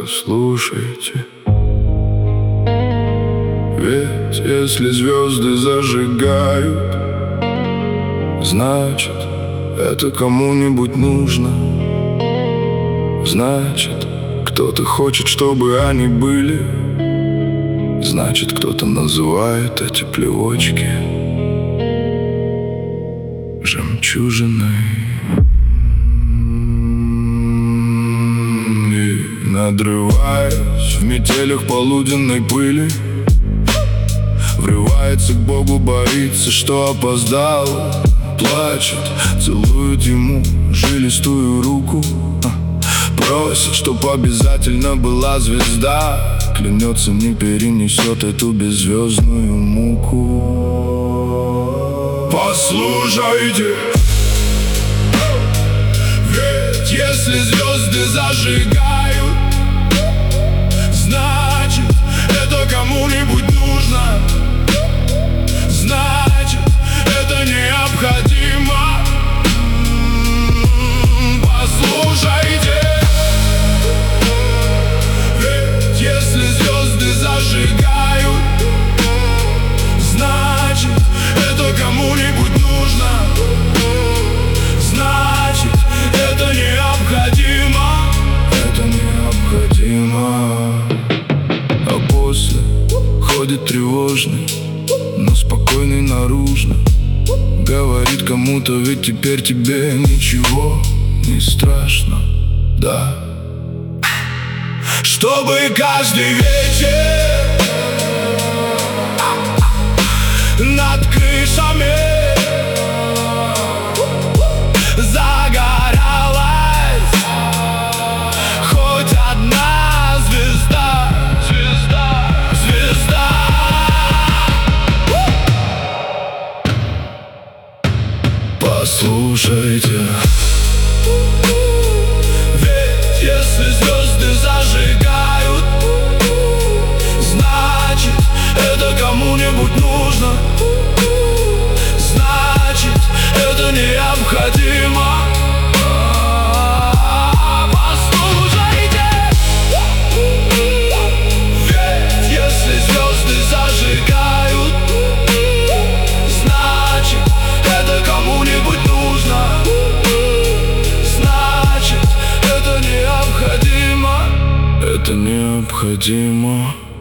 послушайте. Ведь если звезды зажигают, значит, это кому-нибудь нужно. Значит, кто-то хочет, чтобы они были. Значит, кто-то называет эти плевочки жемчужиной. И надрываясь в метелях полуденной пыли, врывается к Богу, боится, что опоздал. Плачет, целует ему жилистую руку, просит, чтоб обязательно была звезда. Клянется, не перенесет эту беззвездную муку. Послушайте, ведь если звезды зажигают, значит, это кому-нибудь нужно. Значит, это необходимо. Послушайте, ведь если звезды зажигают, значит, это кому-нибудь нужно. Значит, это необходимо. Это необходимо. А после ходит тревожный, но спокойный наружно. Говорит кому-то, ведь теперь тебе ничего не страшно, да. Чтобы каждый вечер над крышами загоралась хоть одна звезда. Звезда. Послушайте, ведь если звезды зажигают, значит, это кому-нибудь нужно. Значит, это необходимо. Послушайте, ведь если звезды зажигают, значит, это кому-нибудь нужно. Значит, это необходимо. Это необходимо.